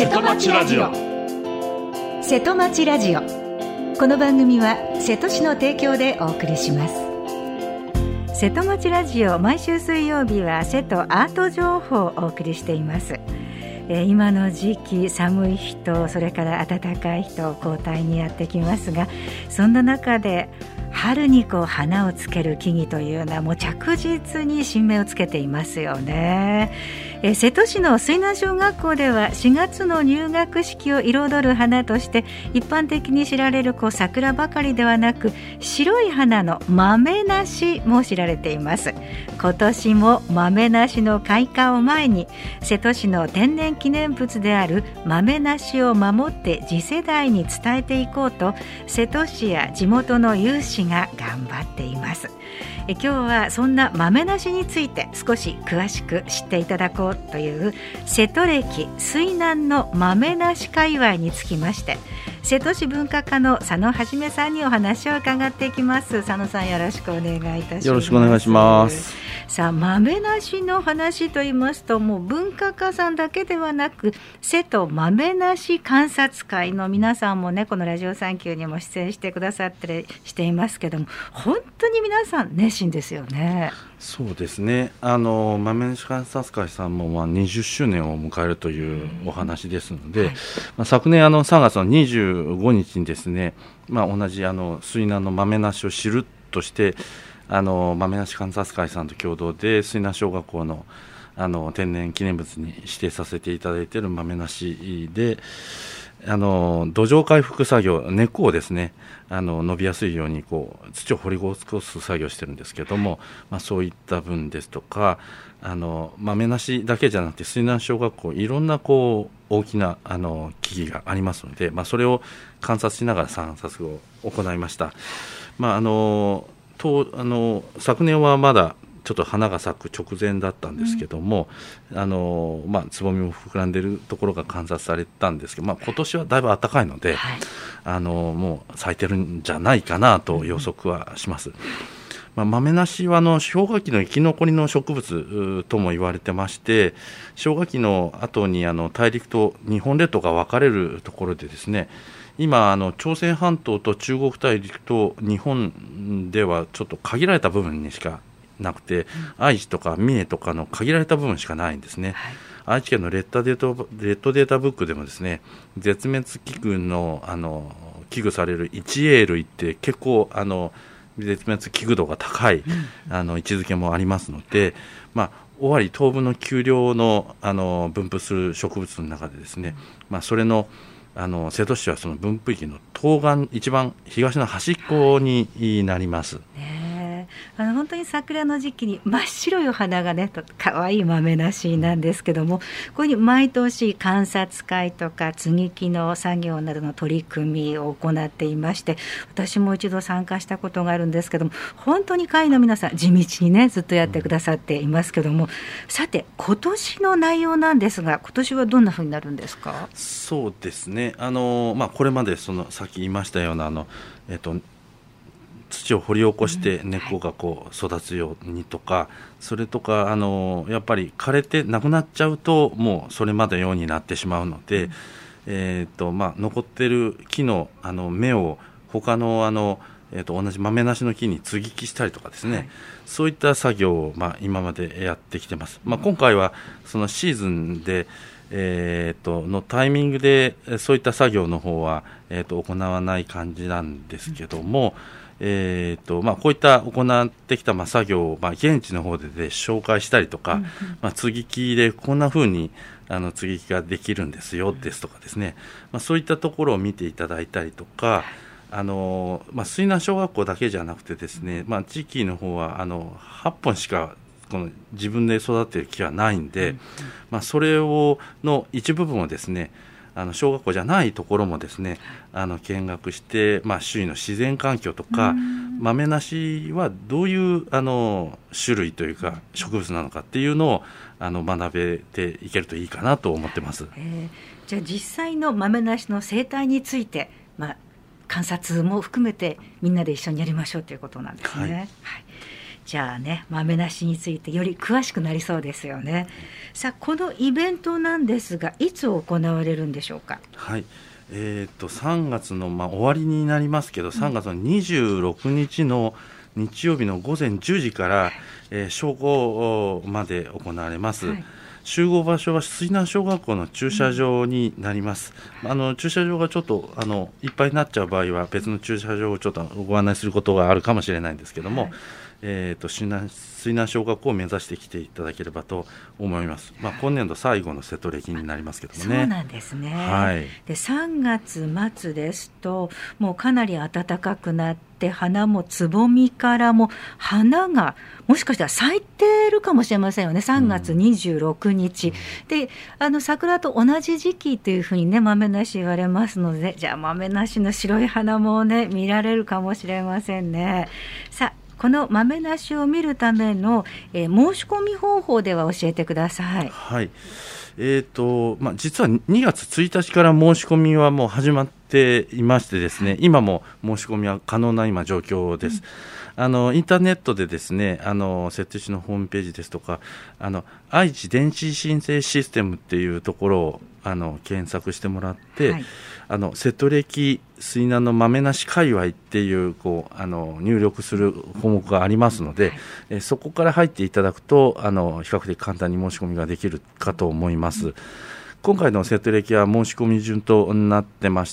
瀬戸町ラジオ。瀬戸町ラジオ、この番組は瀬戸市の提供でお送りします。瀬戸町ラジオ、毎週水曜日は瀬戸アート情報をお送りしています。今の時期、寒い日とそれから暖かい日と交代にやってきますが、そんな中で春に花をつける木々というのはもう着実に新芽をつけていますよね。瀬戸市の水南小学校では4月の入学式を彩る花として一般的に知られる桜ばかりではなく、白い花の豆梨も知られています。今年も豆梨の開花を前に、瀬戸市の天然記念物である豆梨を守って次世代に伝えていこうと、瀬戸市や地元の有志が頑張っています。今日はそんな豆梨について少し詳しく知っていただこうという瀬戸歴水南の豆梨界隈につきまして、瀬戸市文化課の佐野はじめさんにお話を伺っていきます。佐野さん、よろしくお願いいたします。 よろしくお願いします。 さあ、豆梨の話と言いますと、もう文化課さんだけではなく、瀬戸豆梨観察会の皆さんもね、このラジオサンキューにも出演してくださったりしていますけども、本当に皆さん熱心ですよね。 そうですね、豆梨観察会さんも20周年を迎えるというお話ですので、昨年3月の25日にですね、同じ水南の豆梨を知るとして豆梨観察会さんと共同で水南小学校の天然記念物に指定させていただいている豆梨で、土壌回復作業、根っこをですね伸びやすいように土を掘り起こす作業をしてるんですけども、そういった分ですとか、豆梨だけじゃなくて水南小学校いろんな大きな木々がありますので、それを観察しながら観察を行いました。昨年はまだちょっと花が咲く直前だったんですけども、つぼみも膨らんでいるところが観察されたんですけど、今年はだいぶ暖かいので、もう咲いてるんじゃないかなと予測はします。豆梨は氷河期の生き残りの植物とも言われてまして、氷河期の後に大陸と日本列島が分かれるところでですね、今朝鮮半島と中国大陸と日本ではちょっと限られた部分にしかなくて、愛知とか三重とかの限られた部分しかないんですね。愛知県のレッドデータブックでもですね、絶滅危惧の危惧される一栄類って結構絶滅危惧度が高い位置づけもありますので、尾張東部の丘陵の分布する植物の中でですね、それの瀬戸市はその分布域の東岸一番東の端っこになります。 本当に桜の時期に真っ白いお花がね、かわいい豆梨なんですけども、ここに毎年観察会とか接ぎ木の作業などの取り組みを行っていまして、私も一度参加したことがあるんですけども、本当に会の皆さん地道にねずっとやってくださっていますけども、さて今年の内容なんですが、今年はどんなふうになるんですか？ そうですね、これまでさっき言いましたような土を掘り起こして根っこが育つようにとか、それとかやっぱり枯れてなくなっちゃうともうそれまでようになってしまうので、残ってる木の芽を他の同じ豆梨の木に接ぎ木したりとかですね、そういった作業を今までやってきてます。今回はそのシーズンでのタイミングでそういった作業の方は行わない感じなんですけども、こういった行ってきた作業を現地の方で紹介したりとか、接ぎ木でこんな風に接ぎ木ができるんですよですとかですね、そういったところを見ていただいたりとか、水南小学校だけじゃなくてですね、地域の方は8本しかこの自分で育てる木はないんで、それの一部分をですね小学校じゃないところもですね見学して、周囲の自然環境とか豆梨はどういう種類というか植物なのかっていうのを学べていけるといいかなと思ってます。 じゃあ実際の豆梨の生態について、観察も含めてみんなで一緒にやりましょうということなんですね。 じゃあね、豆梨についてより詳しくなりそうですよね。さあ、このイベントなんですが、いつ行われるんでしょうか。 はい、3月の、終わりになりますけど、3月の26日の日曜日の午前10時から、正午まで行われます。はい、集合場所は水南小学校の駐車場になります。駐車場がちょっといっぱいになっちゃう場合は別の駐車場をちょっとご案内することがあるかもしれないんですけども、水南小学校を目指して来ていただければと思います。今年度最後の瀬戸歴になりますけどもね。 そうなんですね。 はい、 で3月末ですともうかなり暖かくなって花もつぼみからも花がもしかしたら咲いているかもしれませんよね。3月26日、で桜と同じ時期というふうにね豆梨言われますので、じゃあ豆梨の白い花もね見られるかもしれませんね。さあ、この豆梨を見るための、申し込み方法では教えてください。 はい、実は2月1日から申し込みはもう始まっていましてですね、今も申し込みは可能な状況です。インターネットでですね、摂津市のホームページですとか、愛知電子申請システムっていうところを検索してもらって、はい、瀬戸歴水南の豆梨界隈っていう入力する項目がありますので、はい、そこから入っていただくと比較的簡単に申し込みができるかと思います。今回の瀬戸歴は申し込み順となってまして、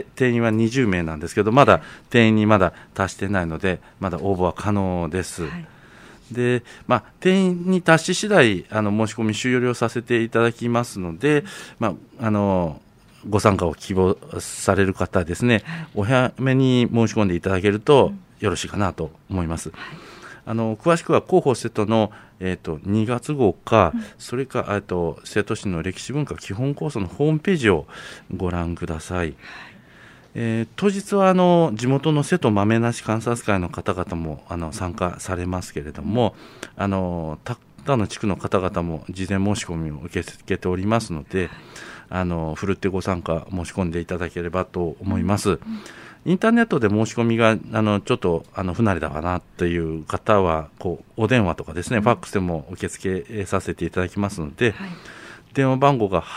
定員は20名なんですけど、まだ定員にまだ達してないのでまだ応募は可能です。はい、で定員に達し次第申し込み終了させていただきますので、ご参加を希望される方はですね、お早めに申し込んでいただけるとよろしいかなと思います。詳しくは広報瀬戸の、2月号か、それか瀬戸市の歴史文化基本構想のホームページをご覧ください。当日は地元の瀬戸豆梨観察会の方々も参加されますけれども、他の地区の方々も事前申し込みを受け付けておりますので、ふるってご参加申し込んでいただければと思います。インターネットで申し込みがちょっと不慣れだかなという方はお電話とかですね、ファックスでも受付させていただきますので、はい、電話番号が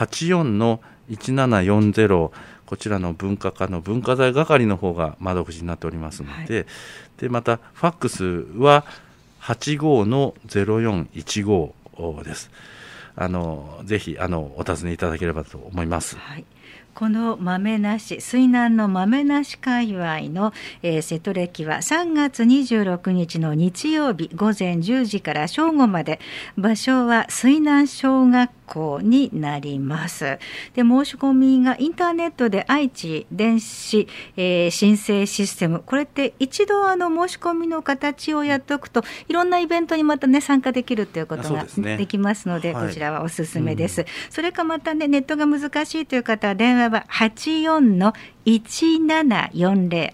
84-1740、こちらの文化課の文化財係の方が窓口になっておりますので、はい、でまたファックスは 85-0415 です。ぜひお尋ねいただければと思います。 はい、この豆梨、水南の豆梨界隈の、瀬戸歴は3月26日の日曜日午前10時から正午まで、場所は水南小学校になります。で申し込みがインターネットで愛知電子、申請システム、これって一度申し込みの形をやっておくといろんなイベントにまたね参加できるということができますので、こちらはおすすめです。それかまたねネットが難しいという方は電話は 84-1740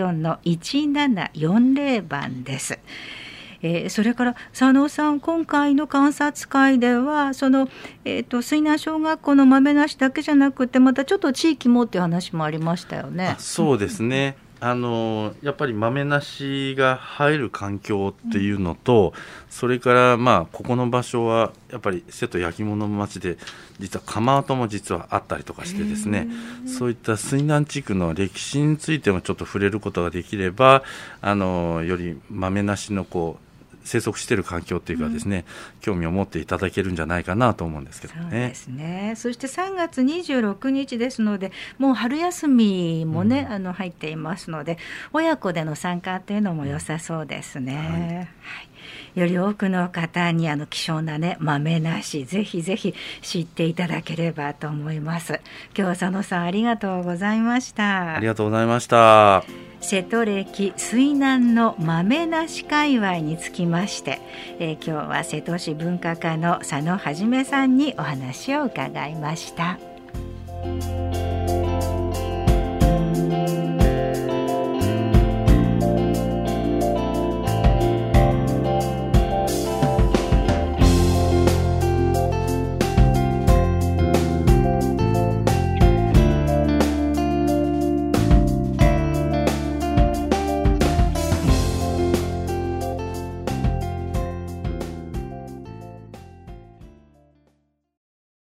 84-1740 番です。それから佐野さん、今回の観察会ではその、水南小学校の豆梨だけじゃなくてまたちょっと地域もっていう話もありましたよね。 そうですね、やっぱり豆梨が生える環境っていうのと、それからここの場所はやっぱり瀬戸焼き物の町で実は窯跡も実はあったりとかしてですね、そういった水南地区の歴史についてもちょっと触れることができればより豆梨の生息している環境というかですね、興味を持っていただけるんじゃないかなと思うんですけどね。 そうですね。そして3月26日ですのでもう春休みもね、入っていますので親子での参加というのも良さそうですね。はい、より多くの方に希少なね豆梨ぜひぜひ知っていただければと思います。今日は佐野さんありがとうございました。 ありがとうございました。 瀬戸歴水南の豆梨界隈につきまして、今日は瀬戸市文化課の佐野はじめさんにお話を伺いました。